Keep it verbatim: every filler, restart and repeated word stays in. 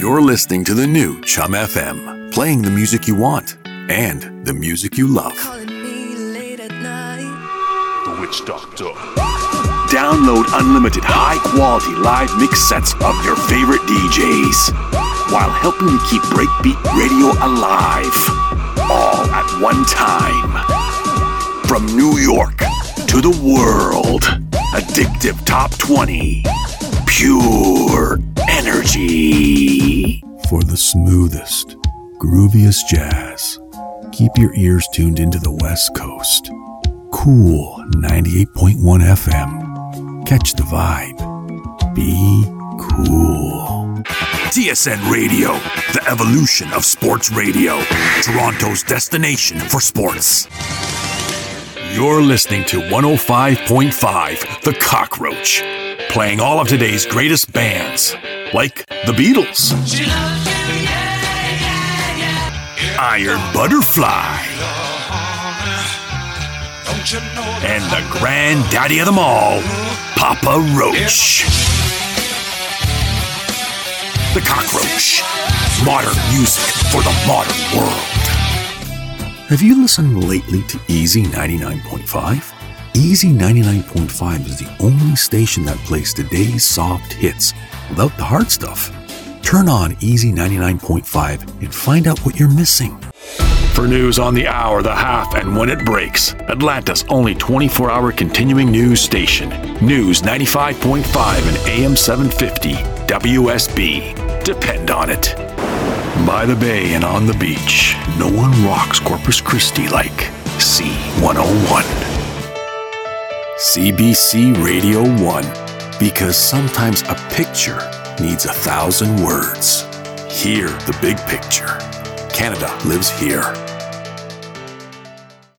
You're listening to the new Chum F M, playing the music you want and the music you love. Calling me late at night. The Witch Doctor. Download unlimited high-quality live mix sets of your favorite D Js while helping to keep Breakbeat Radio alive, all at one time. From New York to the world, Addictive Top twenty. Pure energy. For the smoothest, grooviest jazz, keep your ears tuned into the West Coast. Cool ninety-eight point one F M. Catch the vibe. Be cool. T S N Radio, the evolution of sports radio. Toronto's destination for sports. You're listening to one oh five point five, The Cockroach. Playing all of today's greatest bands, like the Beatles, Iron Butterfly, and the granddaddy of them all, Papa Roach. The Cockroach, modern music for the modern world. Have you listened lately to Easy ninety-nine point five? Easy ninety-nine point five is the only station that plays today's soft hits without the hard stuff. Turn on Easy ninety-nine point five and find out what you're missing. For news on the hour, the half, and when it breaks, Atlanta's only twenty-four hour continuing news station, News ninety-five point five and A M seven fifty, W S B. Depend on it. By the bay and on the beach, no one rocks Corpus Christi like C one oh one. C B C Radio one, because sometimes a picture needs a thousand words. Hear the big picture. Canada lives here.